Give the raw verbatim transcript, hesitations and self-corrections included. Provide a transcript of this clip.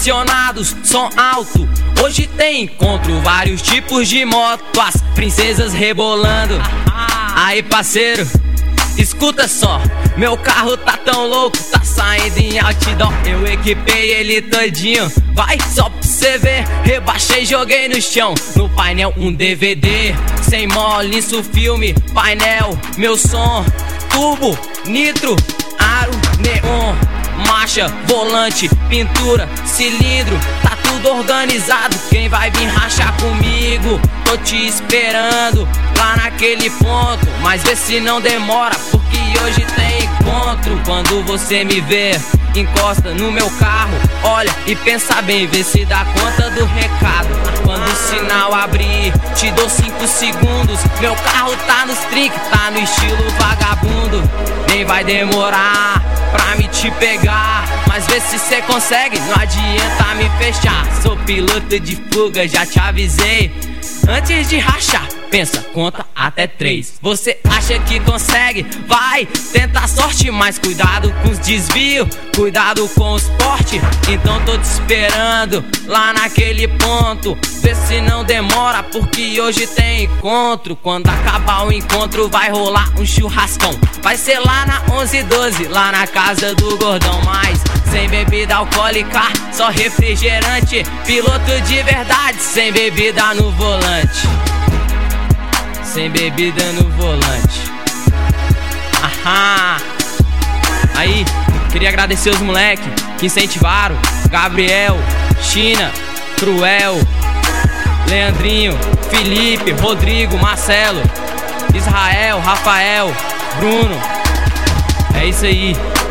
estacionados, som alto. Hoje tem encontro, vários tipos de moto, as princesas rebolando. Aí parceiro, escuta só, meu carro tá tão louco, tá saindo em outdoor. Eu equipei ele todinho, vai só pra cê ver. Rebaixei, joguei no chão, no painel um D V D. Sem mole, isso filme, painel, meu som. Turbo, nitro, aro, neon. Marcha, volante, pintura, cilindro, tá tudo organizado. Quem vai vir rachar comigo? Tô te esperando lá naquele ponto, mas vê se não demora, porque hoje tem encontro. Quando você me vê, encosta no meu carro, olha e pensa bem, vê se dá conta do recado. Quando o sinal abrir, te dou cinco segundos. Meu carro tá nos trinques, tá no estilo vagabundo. Nem vai demorar pra me te pegar, mas vê se cê consegue, não adianta me fechar. Sou piloto de fuga, já te avisei. Antes de rachar, pensa, conta até três. Você acha que consegue? Vai, tenta a sorte, mas cuidado com os desvios, cuidado com os portes. Então tô te esperando lá naquele ponto, vê se não demora, porque hoje tem encontro. Quando acabar o encontro vai rolar um churrascão. Vai ser lá na onze e doze, lá na casa do gordão. Mas sem bebida alcoólica, só refrigerante. Piloto de verdade, sem bebida no volante. Sem bebida no volante. Aham. Aí, queria agradecer os moleques que incentivaram: Gabriel, China, Cruel, Leandrinho, Felipe, Rodrigo, Marcelo, Israel, Rafael, Bruno. É isso aí.